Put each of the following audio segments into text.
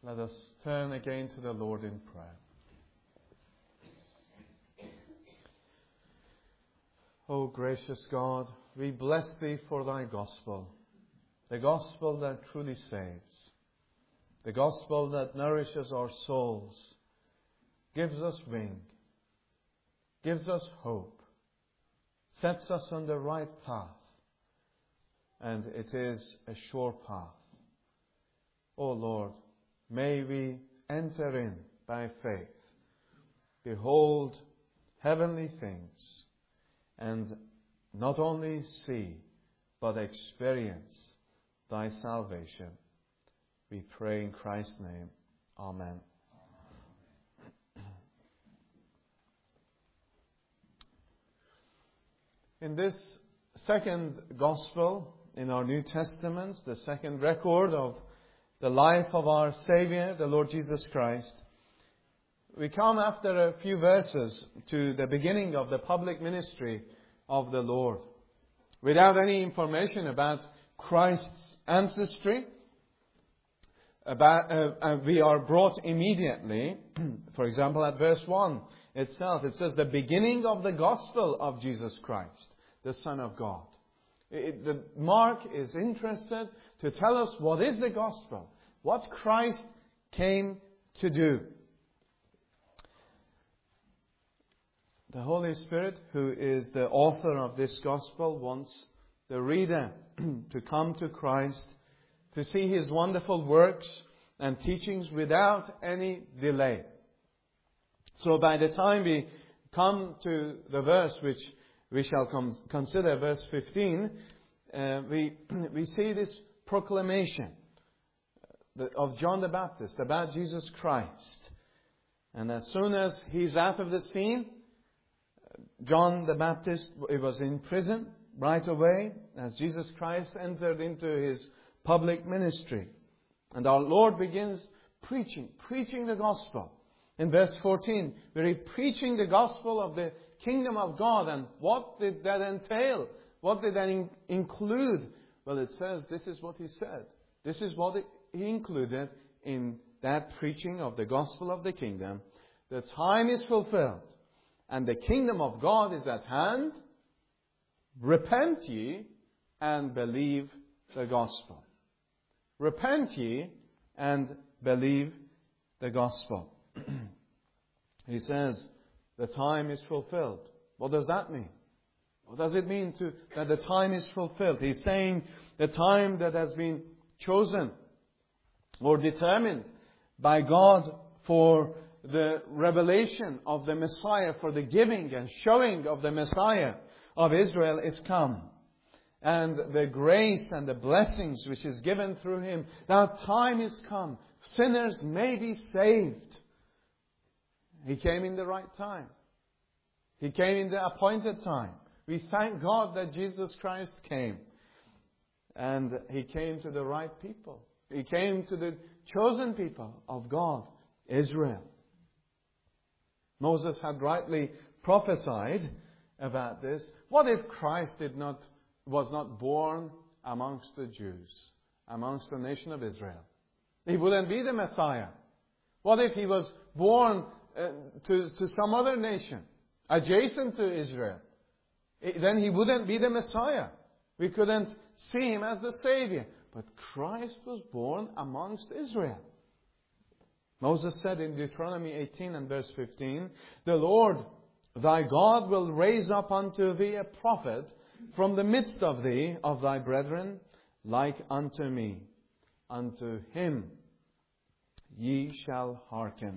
Let us turn again to the Lord in prayer. O gracious God, we bless Thee for Thy gospel, the gospel that truly saves, the gospel that nourishes our souls, gives us wing, gives us hope, sets us on the right path, and it is a sure path. O Lord, may we enter in by faith, behold heavenly things, and not only see, but experience Thy salvation. We pray in Christ's name. Amen. In this second gospel in our New Testament, the second record of the life of our Savior, the Lord Jesus Christ, we come after a few verses to the beginning of the public ministry of the Lord. Without any information about Christ's ancestry, we are brought immediately, for example, at verse 1 itself. It says, the beginning of the gospel of Jesus Christ, the Son of God. Mark is interested to tell us what is the gospel, what Christ came to do. The Holy Spirit, who is the author of this gospel, wants the reader to come to Christ, to see His wonderful works and teachings without any delay. So by the time we come to the verse which we shall consider, verse 15, we see this proclamation of John the Baptist about Jesus Christ. And as soon as he's out of the scene, John the Baptist was in prison right away as Jesus Christ entered into His public ministry. And our Lord begins preaching the gospel. In verse 14, we're preaching the gospel of the kingdom of God. And what did that entail? What did that include? Well, it says this is what He said. This is what He included in that preaching of the gospel of the kingdom. The time is fulfilled, and the kingdom of God is at hand. Repent ye and believe the gospel. Repent ye and believe the gospel. He says, the time is fulfilled. What does that mean? What does it mean that the time is fulfilled? He's saying the time that has been chosen or determined by God for the revelation of the Messiah, for the giving and showing of the Messiah of Israel is come. And the grace and the blessings which is given through Him. Now time is come. Sinners may be saved. He came in the right time. He came in the appointed time. We thank God that Jesus Christ came. And He came to the right people. He came to the chosen people of God, Israel. Moses had rightly prophesied about this. What if Christ was not born amongst the Jews, amongst the nation of Israel? He wouldn't be the Messiah. What if He was born to some other nation, adjacent to Israel? Then He wouldn't be the Messiah. We couldn't see Him as the Savior. But Christ was born amongst Israel. Moses said in Deuteronomy 18 and verse 15, the Lord thy God will raise up unto thee a prophet from the midst of thee, of thy brethren, like unto me. Unto him ye shall hearken.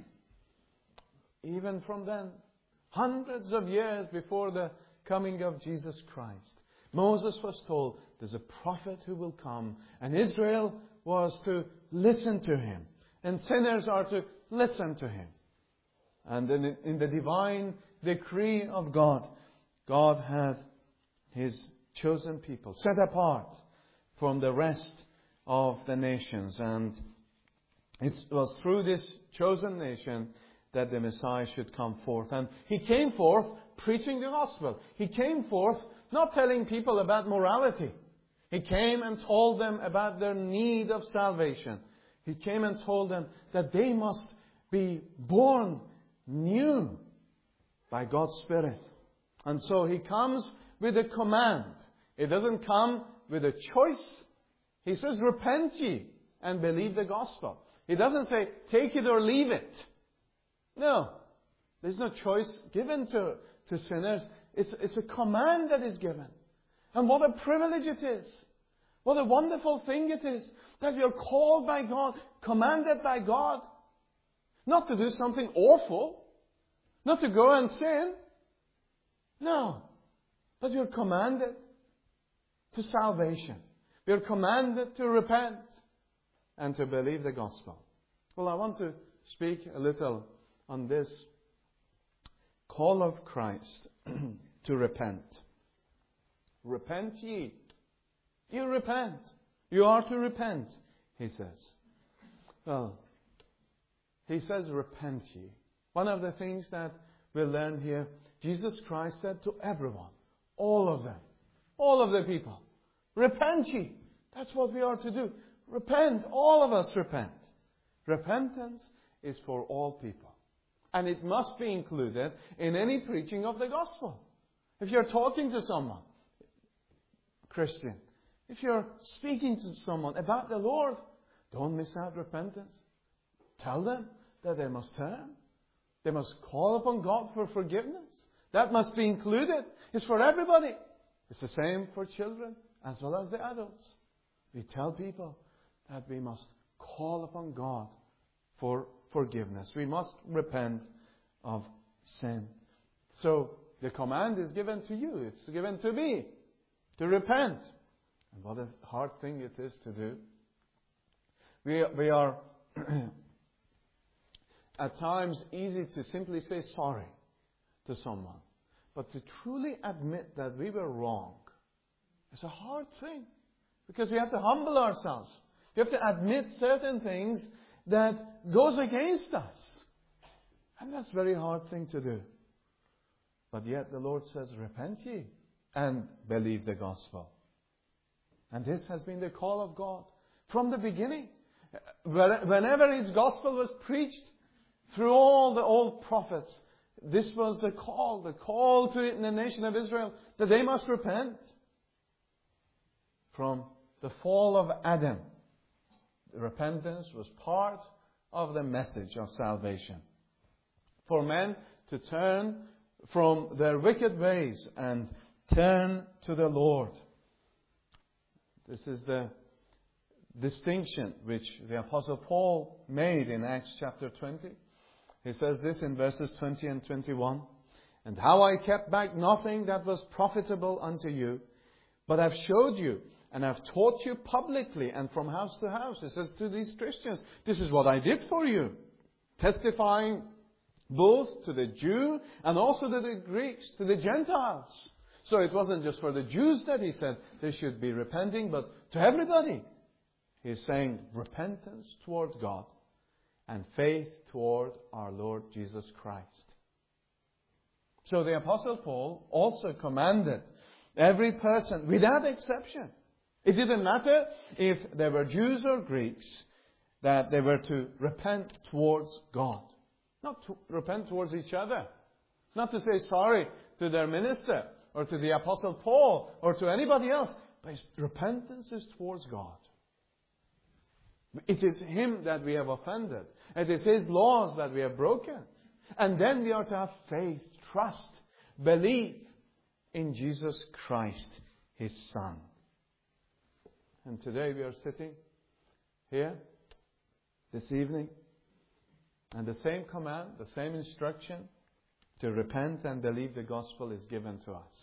Even from then, hundreds of years before the coming of Jesus Christ, Moses was told there's a prophet who will come, and Israel was to listen to him, and sinners are to listen to him. And in the divine decree of God, God had His chosen people set apart from the rest of the nations. And it was through this chosen nation that the Messiah should come forth. And He came forth preaching the gospel. He came forth not telling people about morality. He came and told them about their need of salvation. He came and told them that they must be born new by God's Spirit. And so He comes with a command. It doesn't come with a choice. He says, repent ye and believe the gospel. He doesn't say, take it or leave it. No. There's no choice given to sinners. It's a command that is given. And what a privilege it is. What a wonderful thing it is that you're called by God, commanded by God, not to do something awful, not to go and sin. No. But you're commanded to salvation. You're commanded to repent and to believe the gospel. Well, I want to speak a little on this call of Christ to repent. Repent ye. You repent. You are to repent, He says. Well, He says, repent ye. One of the things that we learn here, Jesus Christ said to everyone, all of them, all of the people, repent ye. That's what we are to do. Repent. All of us repent. Repentance is for all people. And it must be included in any preaching of the gospel. If you're talking to someone, Christian, if you're speaking to someone about the Lord, don't miss out repentance. Tell them that they must turn. They must call upon God for forgiveness. That must be included. It's for everybody. It's the same for children as well as the adults. We tell people that we must call upon God for forgiveness. We must repent of sin. So the command is given to you. It's given to me to repent. And what a hard thing it is to do. We are at times easy to simply say sorry to someone. But to truly admit that we were wrong is a hard thing. Because we have to humble ourselves. We have to admit certain things that goes against us. And that's a very hard thing to do. But yet the Lord says, repent ye and believe the gospel. And this has been the call of God from the beginning. Whenever His gospel was preached through all the old prophets, this was the call to the nation of Israel, that they must repent. From the fall of Adam, repentance was part of the message of salvation. For men to turn from their wicked ways and turn to the Lord. This is the distinction which the Apostle Paul made in Acts chapter 20. He says this in verses 20 and 21. And how I kept back nothing that was profitable unto you, but have showed you and have taught you publicly and from house to house. He says to these Christians, this is what I did for you. Testifying both to the Jew and also to the Greeks, to the Gentiles. So it wasn't just for the Jews that He said they should be repenting, but to everybody. He's saying repentance toward God and faith toward our Lord Jesus Christ. So the Apostle Paul also commanded every person, without exception. It didn't matter if they were Jews or Greeks, that they were to repent towards God. Not to repent towards each other. Not to say sorry to their minister or to the Apostle Paul or to anybody else. But repentance is towards God. It is Him that we have offended. It is His laws that we have broken. And then we are to have faith, trust, believe in Jesus Christ, His Son. And today we are sitting here this evening, and the same command, the same instruction to repent and believe the gospel is given to us.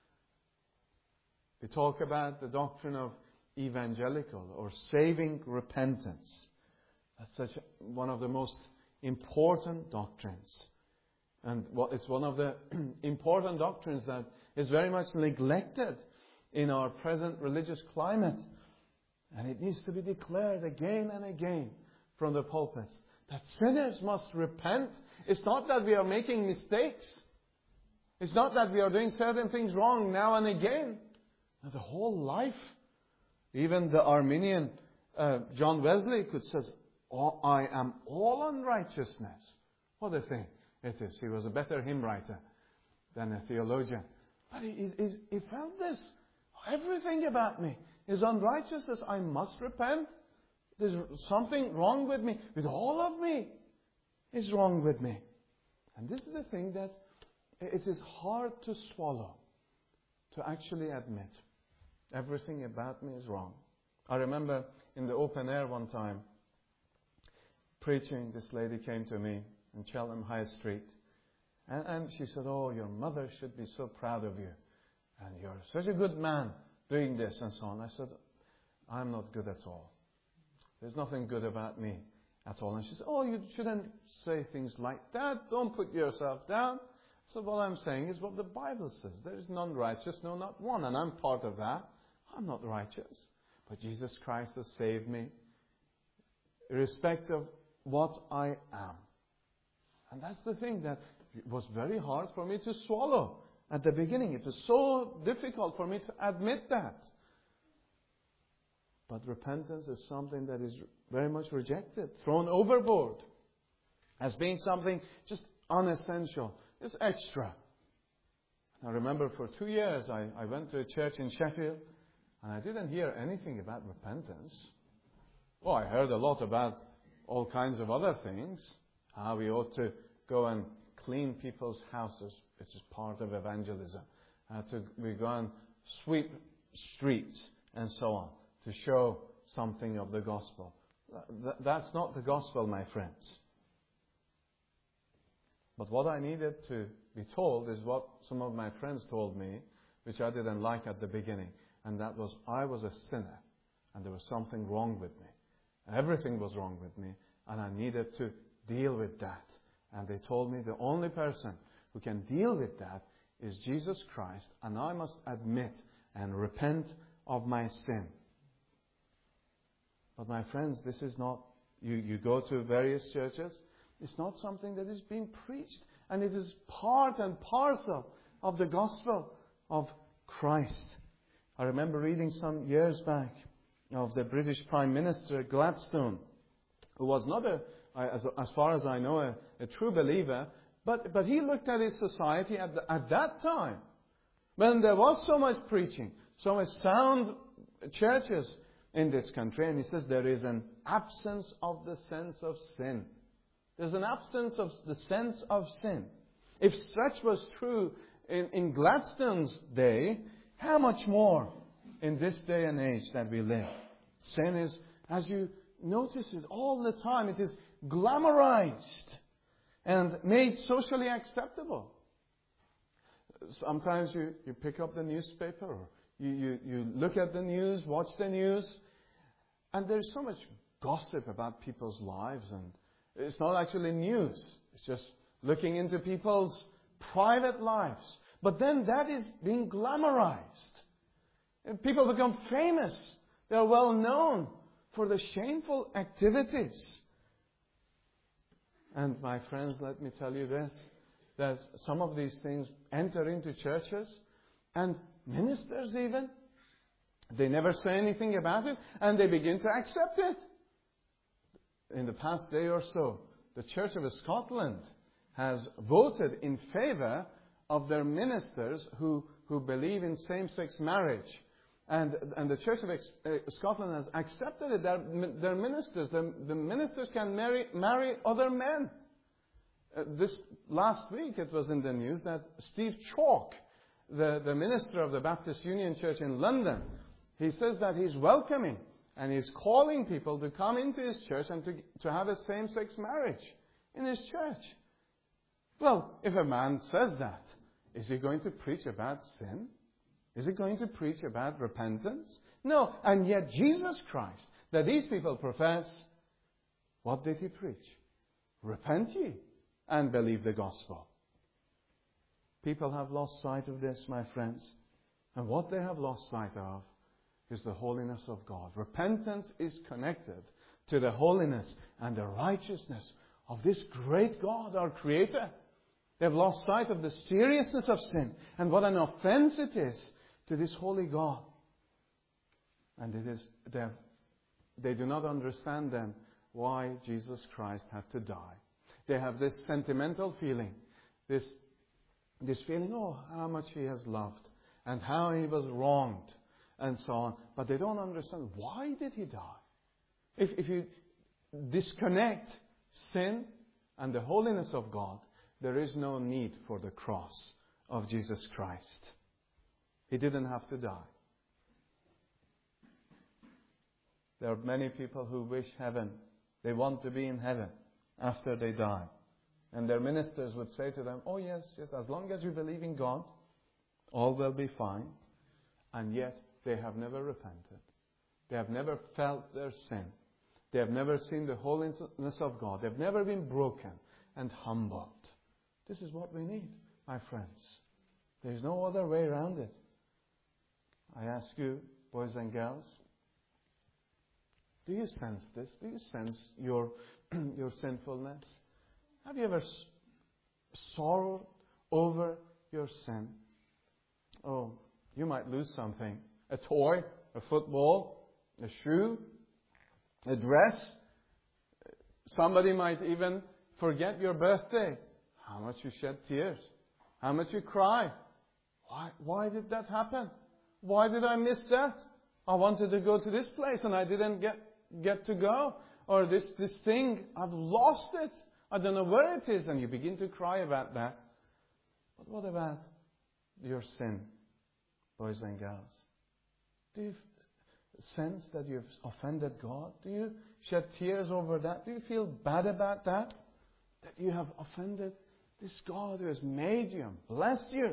We talk about the doctrine of evangelical or saving repentance. That's one of the most important doctrines. And it's one of the important doctrines that is very much neglected in our present religious climate. And it needs to be declared again and again from the pulpits that sinners must repent. It's not that we are making mistakes. It's not that we are doing certain things wrong now and again. The whole life. Even the Arminian John Wesley could say, I am all unrighteousness. What a thing it is. He was a better hymn writer than a theologian. But he felt this. Everything about me is unrighteousness. I must repent. There's something wrong with me. With all of me is wrong with me. And this is the thing that it is hard to swallow, to actually admit. Everything about me is wrong. I remember in the open air one time, preaching, this lady came to me in Cheltenham High Street. And she said, "Oh, your mother should be so proud of you. And you're such a good man doing this," and so on. I said, "I'm not good at all. There's nothing good about me at all." And she said, "Oh, you shouldn't say things like that. Don't put yourself down." So what I'm saying is what the Bible says. There is none righteous, no, not one. And I'm part of that. I'm not righteous. But Jesus Christ has saved me, irrespective of what I am. And that's the thing that it was very hard for me to swallow at the beginning. It was so difficult for me to admit that. But repentance is something that is very much rejected, thrown overboard, as being something just unessential. It's extra. I remember for 2 years I went to a church in Sheffield, and I didn't hear anything about repentance. Well, I heard a lot about all kinds of other things. How we ought to go and clean people's houses, which is part of evangelism. We go and sweep streets and so on to show something of the gospel. That's not the gospel, my friends. But what I needed to be told is what some of my friends told me, which I didn't like at the beginning. And that was, I was a sinner. And there was something wrong with me. Everything was wrong with me. And I needed to deal with that. And they told me the only person who can deal with that is Jesus Christ. And I must admit and repent of my sin. But my friends, this is not, you go to various churches, it's not something that is being preached. And it is part and parcel of the gospel of Christ. I remember reading some years back of the British Prime Minister Gladstone, who was not as far as I know, a true believer, but he looked at his society at that time, when there was so much preaching, so much sound churches in this country, and he says there is an absence of the sense of sin. There's an absence of the sense of sin. If such was true in Gladstone's day, how much more in this day and age that we live? Sin is, as you notice it all the time, it is glamorized and made socially acceptable. Sometimes you pick up the newspaper or you look at the news, watch the news, and there's so much gossip about people's lives, and it's not actually news. It's just looking into people's private lives. But then that is being glamorized. And people become famous. They're well known for the shameful activities. And my friends, let me tell you this, that some of these things enter into churches, and ministers even, they never say anything about it, and they begin to accept it. In the past day or so, the Church of Scotland has voted in favor of their ministers who believe in same-sex marriage. And the Church of Scotland has accepted it. Their ministers, the ministers can marry other men. This last week it was in the news that Steve Chalke, the minister of the Baptist Union Church in London, he says that he's welcoming and he's calling people to come into his church and to have a same-sex marriage in his church. Well, if a man says that, is he going to preach about sin? Is he going to preach about repentance? No. And yet Jesus Christ, that these people profess, what did he preach? Repent ye and believe the gospel. People have lost sight of this, my friends. And what they have lost sight of is the holiness of God. Repentance is connected to the holiness and the righteousness of this great God, our Creator. They've lost sight of the seriousness of sin and what an offense it is to this holy God. And they do not understand then why Jesus Christ had to die. They have this sentimental feeling, this feeling, oh, how much He has loved and how He was wronged and so on. But they don't understand, why did He die? If you disconnect sin and the holiness of God, there is no need for the cross of Jesus Christ. He didn't have to die. There are many people who wish heaven. They want to be in heaven after they die. And their ministers would say to them, oh yes, as long as you believe in God, all will be fine. And yet, they have never repented. They have never felt their sin. They have never seen the holiness of God. They have never been broken and humbled. This is what we need, my friends. There is no other way around it. I ask you, boys and girls, do you sense this? Do you sense your sinfulness? Have you ever sorrowed over your sin? Oh, you might lose something. A toy, a football, a shoe, a dress. Somebody might even forget your birthday. How much you shed tears. How much you cry. Why did that happen? Why did I miss that? I wanted to go to this place and I didn't get to go. Or this thing, I've lost it. I don't know where it is. And you begin to cry about that. But what about your sin, boys and girls? Do you sense that you've offended God? Do you shed tears over that? Do you feel bad about that? That you have offended this God who has made you and blessed you?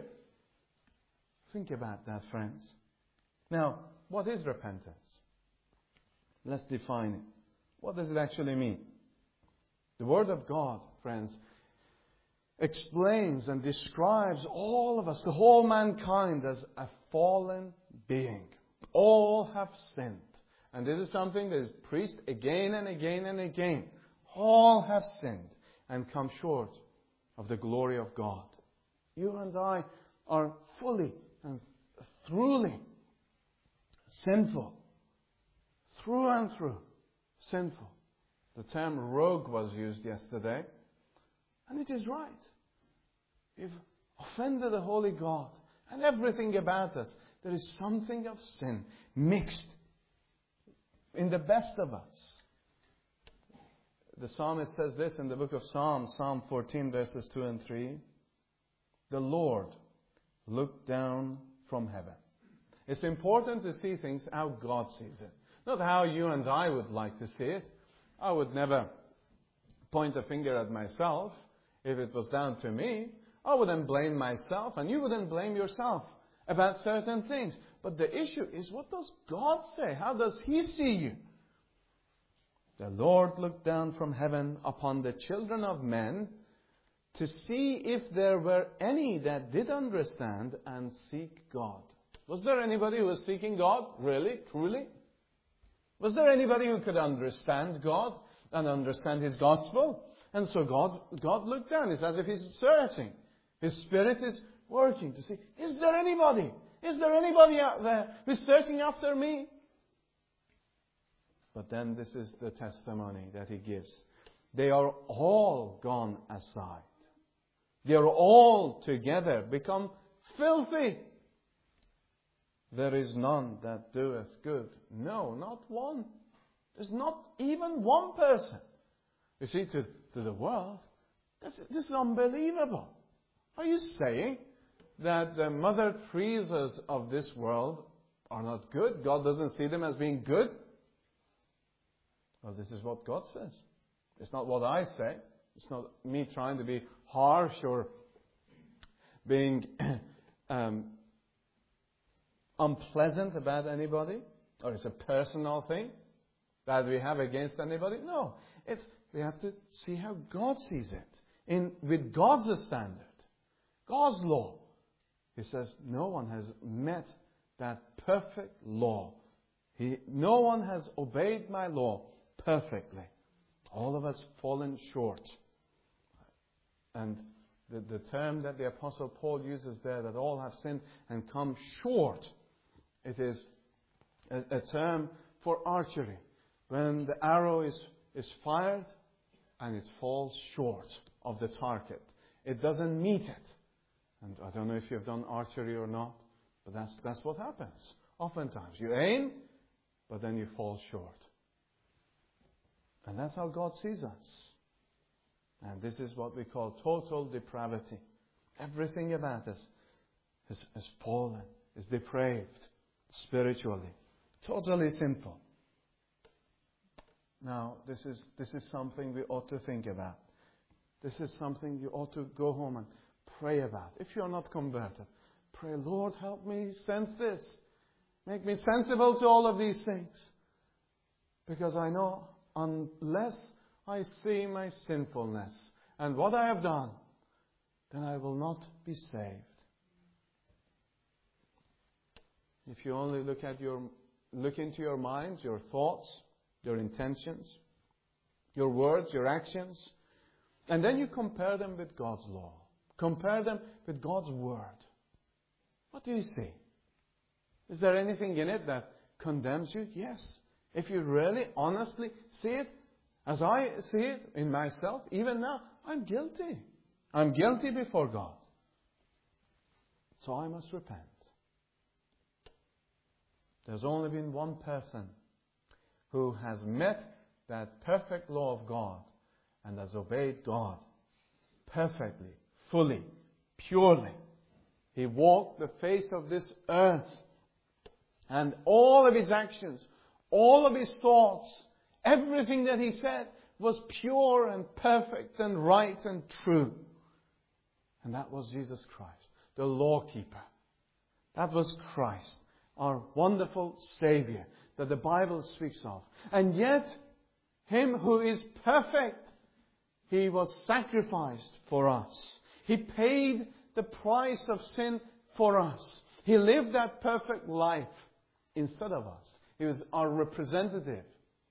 Think about that, friends. Now, what is repentance? Let's define it. What does it actually mean? The Word of God, friends, explains and describes all of us, the whole mankind, as a fallen being. All have sinned. And this is something that is preached again and again and again. All have sinned and come short of the glory of God. You and I are fully and truly sinful. Through and through. Sinful. The term rogue was used yesterday. And it is right. We've offended the Holy God. And everything about us, there is something of sin mixed in the best of us. The psalmist says this in the book of Psalms, Psalm 14, verses 2 and 3. The Lord looked down from heaven. It's important to see things how God sees it. Not how you and I would like to see it. I would never point a finger at myself. If it was down to me, I wouldn't blame myself and you wouldn't blame yourself about certain things. But the issue is, what does God say? How does He see you? The Lord looked down from heaven upon the children of men to see if there were any that did understand and seek God. Was there anybody who was seeking God? Really? Truly? Was there anybody who could understand God and understand His gospel? And so God looked down. It's as if He's searching. His Spirit is working to see, is there anybody? Is there anybody out there who's searching after me? But then this is the testimony that He gives. They are all gone aside. They are all together become filthy. There is none that doeth good. No, not one. There's not even one person. You see, to the world, this is unbelievable. Are you saying that the Mother Teresas of this world are not good? God doesn't see them as being good? Well, this is what God says. It's not what I say. It's not me trying to be harsh or being unpleasant about anybody, or it's a personal thing that we have against anybody. No, we have to see how God sees it with God's standard, God's law. He says no one has met that perfect law. No one has obeyed my law perfectly. All of us fallen short. And the term that the Apostle Paul uses there, that all have sinned and come short, it is a term for archery. When the arrow is is fired and it falls short of the target. It doesn't meet it. And I don't know if you've done archery or not, but that's what happens. Oftentimes, you aim, but then you fall short. And that's how God sees us. And this is what we call total depravity. Everything about us is fallen, is depraved, spiritually. Totally sinful. Now, this is something we ought to think about. This is something you ought to go home and pray about. If you are not converted, pray, Lord, help me sense this. Make me sensible to all of these things. Because I know unless I see my sinfulness and what I have done, then I will not be saved. If you only look into your minds, your thoughts, your intentions, your words, your actions, and then you compare them with God's law. Compare them with God's Word. What do you see? Is there anything in it that condemns you? Yes. If you really, honestly see it, as I see it in myself, even now, I'm guilty. I'm guilty before God. So I must repent. There's only been one person who has met that perfect law of God and has obeyed God perfectly, fully, purely. He walked the face of this earth, and all of his actions, all of his thoughts, everything that he said was pure and perfect and right and true. And that was Jesus Christ, the lawkeeper. That was Christ, our wonderful Savior that the Bible speaks of. And yet, Him who is perfect, He was sacrificed for us. He paid the price of sin for us. He lived that perfect life instead of us. He was our representative.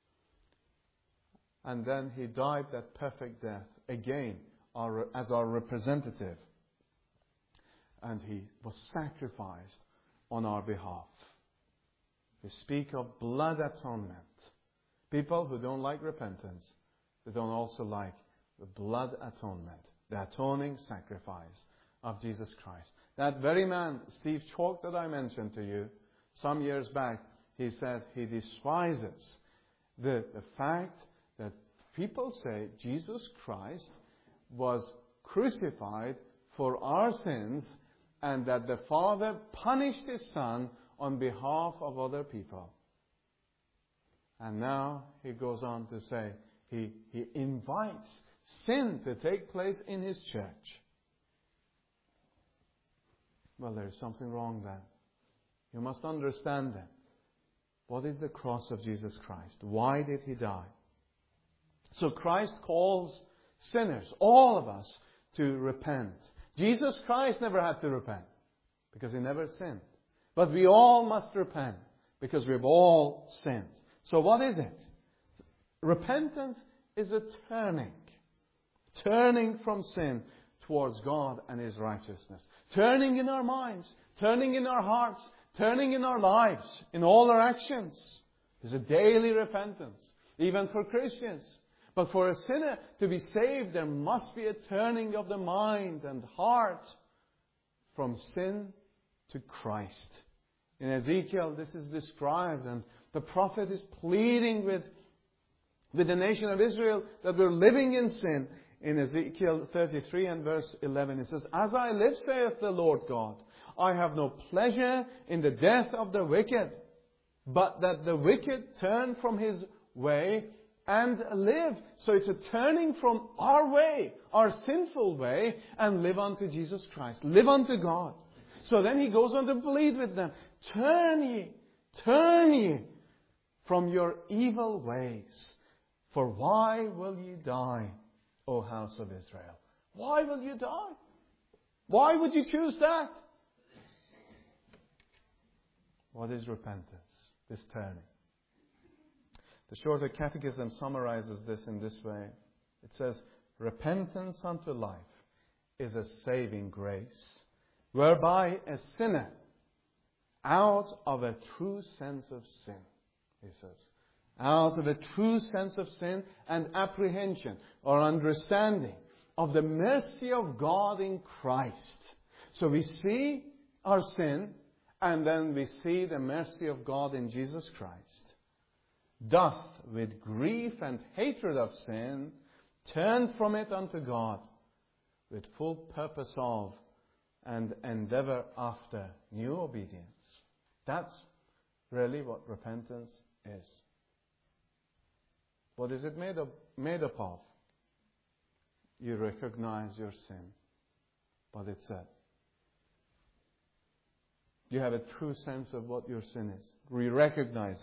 And then He died that perfect death again as our representative. And He was sacrificed on our behalf. We speak of blood atonement. People who don't like repentance, they don't also like the blood atonement, the atoning sacrifice of Jesus Christ. That very man, Steve Chalk, that I mentioned to you some years back, he said he despises the fact that people say Jesus Christ was crucified for our sins and that the Father punished His Son on behalf of other people. And now he goes on to say he invites sin to take place in His church. Well, there is something wrong then. You must understand then. What is the cross of Jesus Christ? Why did He die? So Christ calls sinners, all of us, to repent. Jesus Christ never had to repent because He never sinned. But we all must repent because we've all sinned. So what is it? Repentance is a turning from sin towards God and His righteousness. Turning in our minds, turning in our hearts, turning in our lives, in all our actions. There's a daily repentance, even for Christians. But for a sinner to be saved, there must be a turning of the mind and heart from sin to Christ. In Ezekiel, this is described, and the prophet is pleading with the nation of Israel that we're living in sin. In Ezekiel 33 and verse 11, it says, "As I live, saith the Lord God, I have no pleasure in the death of the wicked, but that the wicked turn from his way and live." So it's a turning from our way, our sinful way, and live unto Jesus Christ. Live unto God. So then he goes on to plead with them, turn ye from your evil ways. For why will ye die, O house of Israel? Why will you die? Why would you choose that? What is repentance? This turning. The Shorter Catechism summarizes this in this way. It says, repentance unto life is a saving grace, whereby a sinner, out of a true sense of sin, he says, out of a true sense of sin and apprehension or understanding of the mercy of God in Christ. So we see our sin, and then we see the mercy of God in Jesus Christ. Doth, with grief and hatred of sin, turn from it unto God, with full purpose of and endeavor after new obedience. That's really what repentance is. What is it made up of? You recognize your sin. But it's said. You have a true sense of what your sin is. We recognize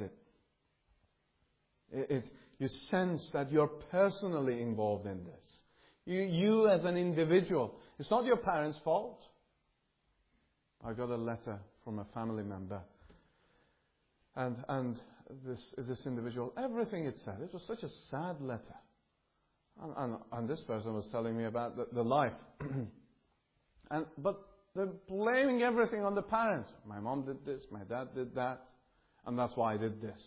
it. You sense that you're personally involved in this. You as an individual. It's not your parents' fault. I got a letter from a family member. And this individual, everything it said, it was such a sad letter. And this person was telling me about the life. But they're blaming everything on the parents. My mom did this, my dad did that, and that's why I did this.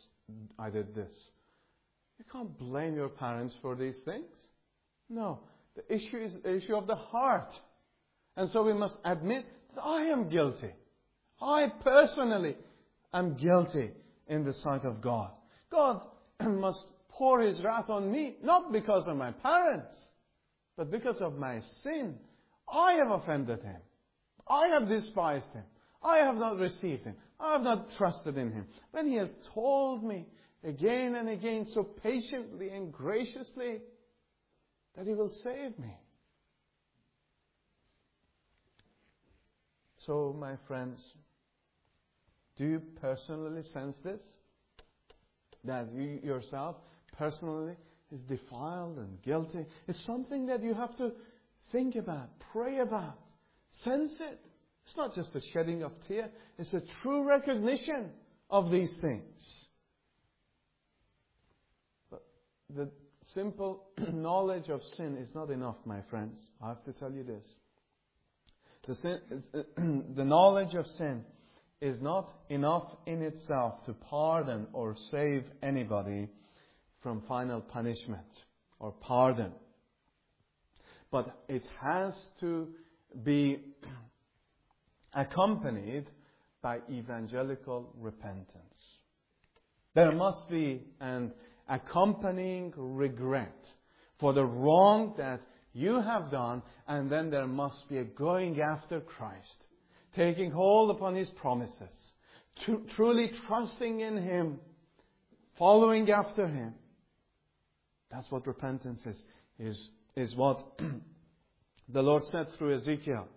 You can't blame your parents for these things. No. The issue is the issue of the heart. And so we must admit that I am guilty. I personally am guilty in the sight of God. God must pour His wrath on me, not because of my parents, but because of my sin. I have offended Him. I have despised Him. I have not received Him. I have not trusted in Him. But He has told me again and again, so patiently and graciously, that He will save me. So, my friends, do you personally sense this? That you yourself personally is defiled and guilty? It's something that you have to think about, pray about, sense it. It's not just a shedding of tears. It's a true recognition of these things. But the simple knowledge of sin is not enough, my friends. I have to tell you this. The knowledge of sin is not enough in itself to pardon or save anybody from final punishment or pardon. But it has to be accompanied by evangelical repentance. There must be an accompanying regret for the wrong that you have done, and then there must be a going after Christ, taking hold upon His promises, truly trusting in Him, following after Him. That's what repentance is what the Lord said through Ezekiel,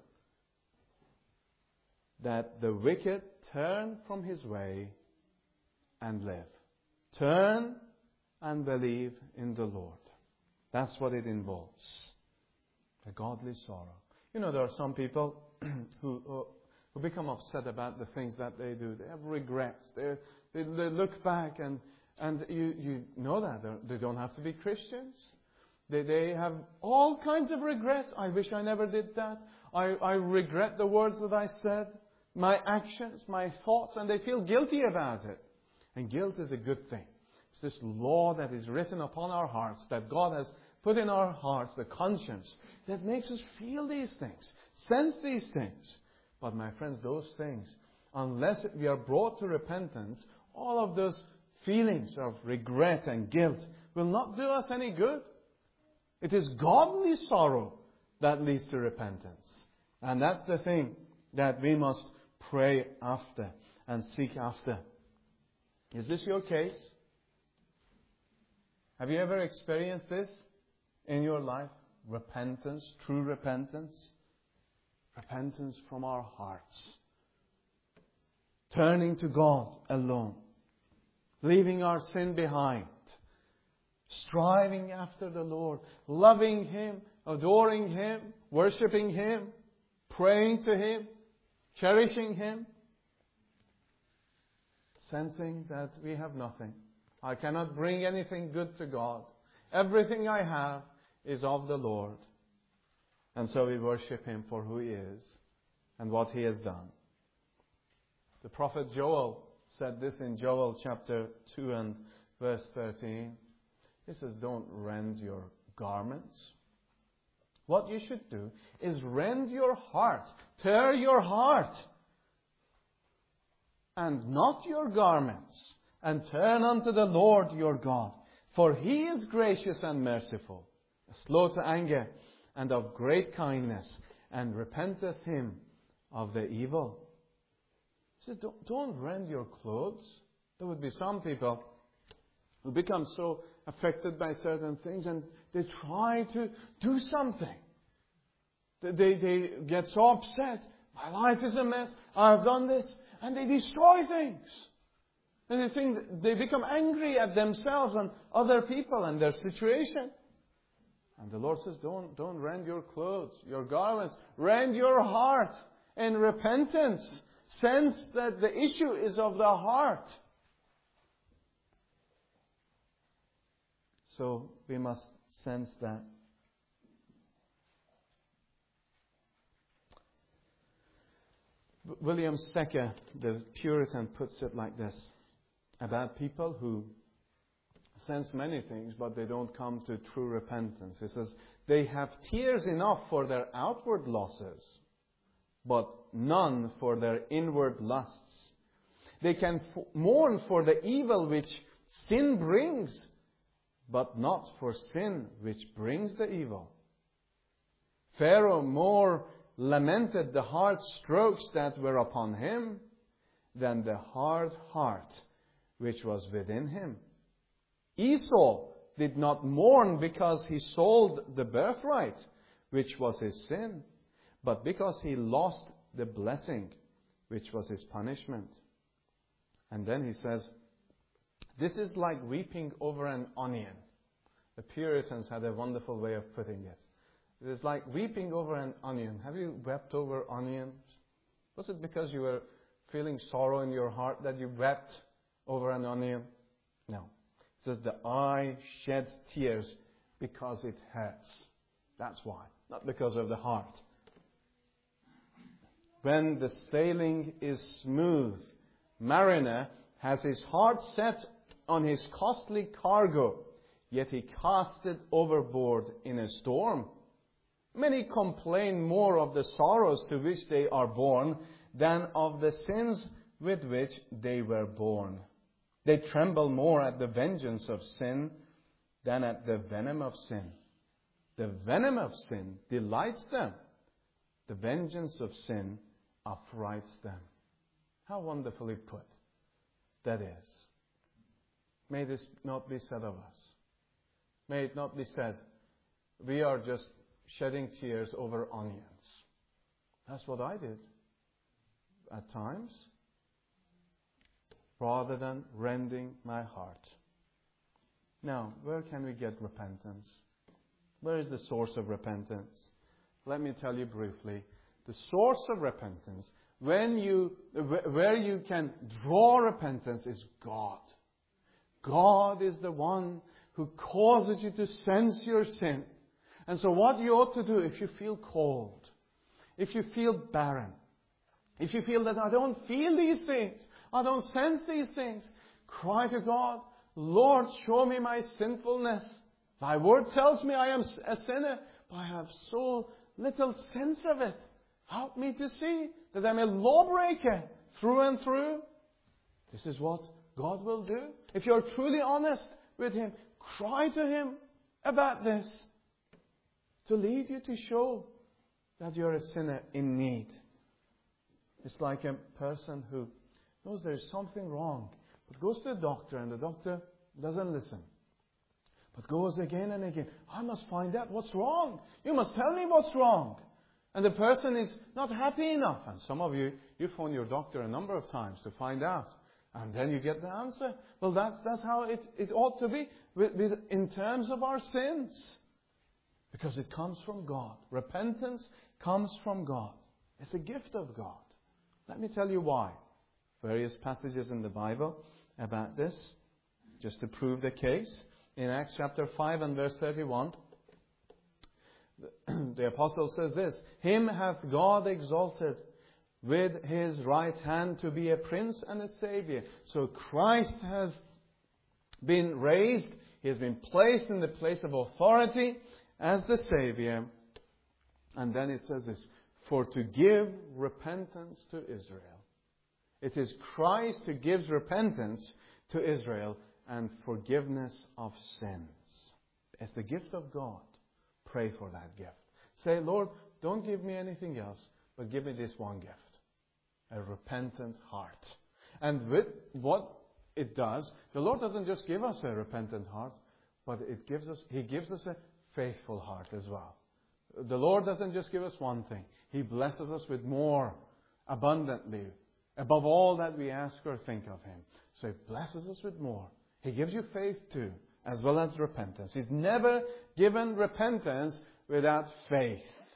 that the wicked turn from his way and live. Turn and believe in the Lord. That's what it involves. A godly sorrow. You know, there are some people who become upset about the things that they do. They have regrets. They look back and you know that. They don't have to be Christians. They have all kinds of regrets. I wish I never did that. I regret the words that I said, my actions, my thoughts, and they feel guilty about it. And guilt is a good thing. It's this law that is written upon our hearts, that God has put in our hearts, the conscience, that makes us feel these things, sense these things. But my friends, those things, unless we are brought to repentance, all of those feelings of regret and guilt will not do us any good. It is godly sorrow that leads to repentance. And that's the thing that we must pray after and seek after. Is this your case? Have you ever experienced this in your life? Repentance, true repentance. Repentance from our hearts. Turning to God alone. Leaving our sin behind. Striving after the Lord. Loving Him, adoring Him, worshipping Him, praying to Him, cherishing Him. Sensing that we have nothing. I cannot bring anything good to God. Everything I have is of the Lord. And so we worship Him for who He is and what He has done. The prophet Joel said this in Joel chapter 2 and verse 13. He says, don't rend your garments. What you should do is rend your heart, tear your heart, and not your garments, and turn unto the Lord your God. For He is gracious and merciful, slow to anger, and of great kindness, and repenteth Him of the evil. He says, don't rend your clothes. There would be some people who become so affected by certain things and they try to do something. They get so upset. My life is a mess. I've done this. And they destroy things. And they become angry at themselves and other people and their situation. And the Lord says, don't rend your clothes, your garments. Rend your heart in repentance. Sense that the issue is of the heart. So we must sense that. William Secker, the Puritan, puts it like this about people who sense many things, but they don't come to true repentance. He says, they have tears enough for their outward losses, but none for their inward lusts. They can mourn for the evil which sin brings, but not for sin which brings the evil. Pharaoh more lamented the hard strokes that were upon him than the hard heart which was within him. Esau did not mourn because he sold the birthright, which was his sin, but because he lost the blessing, which was his punishment. And then he says, this is like weeping over an onion. The Puritans had a wonderful way of putting it. It is like weeping over an onion. Have you wept over onions? Was it because you were feeling sorrow in your heart that you wept over an onion? No. It says the eye sheds tears because it hurts. That's why. Not because of the heart. When the sailing is smooth, mariner has his heart set on his costly cargo, yet he casts it overboard in a storm. Many complain more of the sorrows to which they are born than of the sins with which they were born. They tremble more at the vengeance of sin than at the venom of sin. The venom of sin delights them. The vengeance of sin affrights them. How wonderfully put that is. May this not be said of us. May it not be said, we are just shedding tears over onions. That's what I did at times, rather than rending my heart. Now, where can we get repentance? Where is the source of repentance? Let me tell you briefly. The source of repentance, where you can draw repentance, is God. God is the one who causes you to sense your sin. And so what you ought to do if you feel cold, if you feel barren, if you feel that I don't feel these things, I don't sense these things, cry to God, Lord, show me my sinfulness. Thy word tells me I am a sinner, but I have so little sense of it. Help me to see that I'm a lawbreaker through and through. This is what God will do. If you're truly honest with Him, cry to Him about this, to lead you to show that you're a sinner in need. It's like a person who knows there's something wrong, but goes to the doctor and the doctor doesn't listen. But goes again and again. I must find out what's wrong. You must tell me what's wrong. And the person is not happy enough. And some of you phone your doctor a number of times to find out. And then you get the answer. Well, that's how it ought to be in terms of our sins. Because it comes from God. Repentance comes from God. It's a gift of God. Let me tell you why. Various passages in the Bible about this, just to prove the case. In Acts chapter 5 and verse 31, the apostle says this, Him hath God exalted with His right hand to be a prince and a savior. So Christ has been raised. He has been placed in the place of authority as the Savior. And then it says this, for to give repentance to Israel. It is Christ who gives repentance to Israel and forgiveness of sins. It's the gift of God. Pray for that gift. Say, Lord, don't give me anything else, but give me this one gift. A repentant heart. And with what it does, the Lord doesn't just give us a repentant heart, but He gives us a faithful heart as well. The Lord doesn't just give us one thing. He blesses us with more abundantly, above all that we ask or think of Him. So He blesses us with more. He gives you faith too, as well as repentance. He's never given repentance without faith.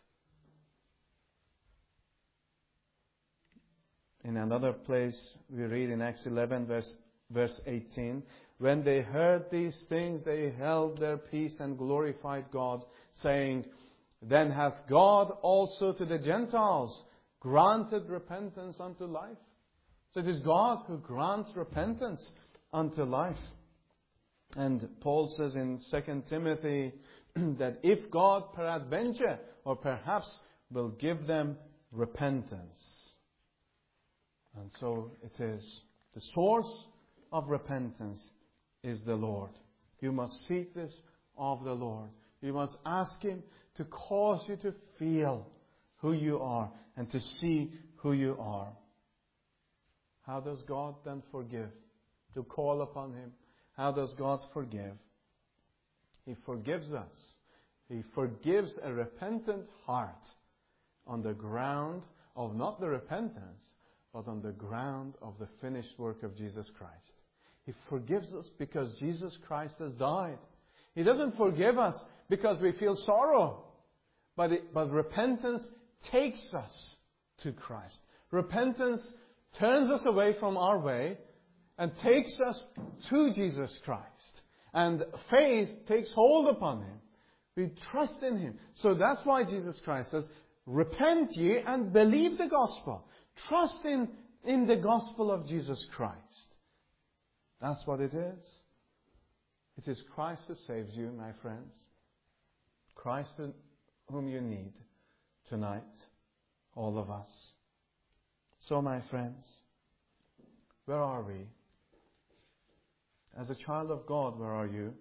In another place, we read in Acts 11, verse 18, when they heard these things, they held their peace and glorified God, saying, then hath God also to the Gentiles granted repentance unto life. So it is God who grants repentance unto life. And Paul says in 2 Timothy that if God peradventure or perhaps will give them repentance. And so it is the source of repentance is the Lord. You must seek this of the Lord. You must ask Him to cause you to feel who you are and to see who you are. How does God then forgive? To call upon Him. How does God forgive? He forgives us. He forgives a repentant heart on the ground of not the repentance, but on the ground of the finished work of Jesus Christ. He forgives us because Jesus Christ has died. He doesn't forgive us because we feel sorrow. But repentance takes us to Christ. Repentance turns us away from our way and takes us to Jesus Christ. And faith takes hold upon Him. We trust in Him. So that's why Jesus Christ says, repent ye and believe the gospel. Trust in the gospel of Jesus Christ. That's what it is. It is Christ who saves you, my friends. Christ whom you need tonight, all of us. So, my friends, where are we? As a child of God, where are you?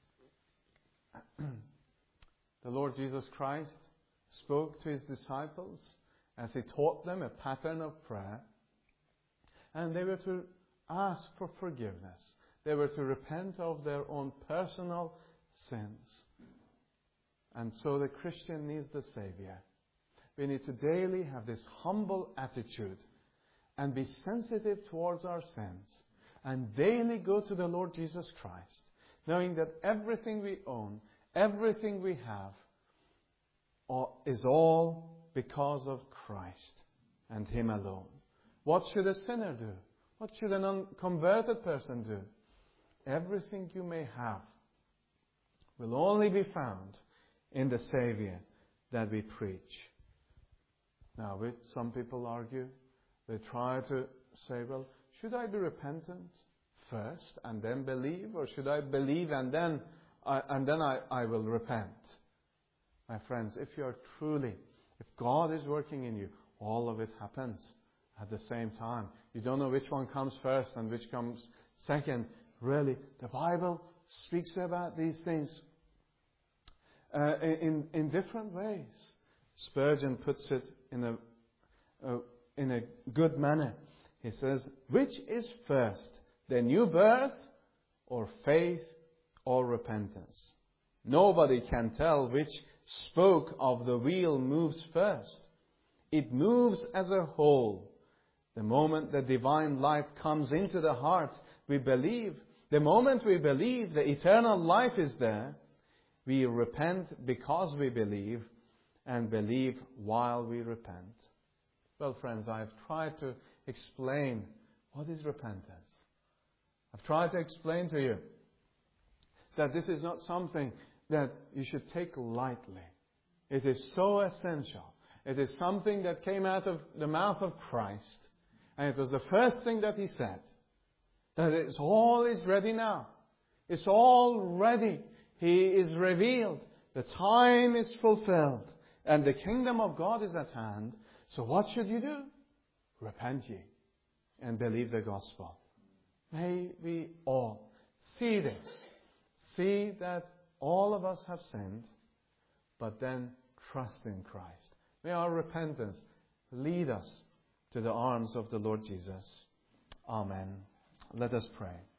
The Lord Jesus Christ spoke to His disciples as He taught them a pattern of prayer. And they were to ask for forgiveness. They were to repent of their own personal sins. And so the Christian needs the Savior. We need to daily have this humble attitude and be sensitive towards our sins. And daily go to the Lord Jesus Christ, knowing that everything we own, everything we have, is all because of Christ and Him alone. What should a sinner do? What should an unconverted person do? Everything you may have will only be found in the Savior that we preach. Now, some people argue, they try to say, well, should I be repentant first and then believe, or should I believe and then I will repent? My friends, if God is working in you, all of it happens at the same time. You don't know which one comes first and which comes second. Really, the Bible speaks about these things in different ways. Spurgeon puts it in a good manner. He says, which is first, the new birth or faith or repentance? Nobody can tell which spoke of the wheel moves first. It moves as a whole. The moment the divine life comes into the heart, we believe. The moment we believe the eternal life is there, we repent because we believe, and believe while we repent. Well, friends, I've tried to explain what is repentance. I've tried to explain to you that this is not something that you should take lightly. It is so essential. It is something that came out of the mouth of Christ. And it was the first thing that He said. That all is ready now. It's all ready. He is revealed. The time is fulfilled. And the kingdom of God is at hand. So what should you do? Repent ye and believe the gospel. May we all see this. See that all of us have sinned, but then trust in Christ. May our repentance lead us to the arms of the Lord Jesus. Amen. Let us pray.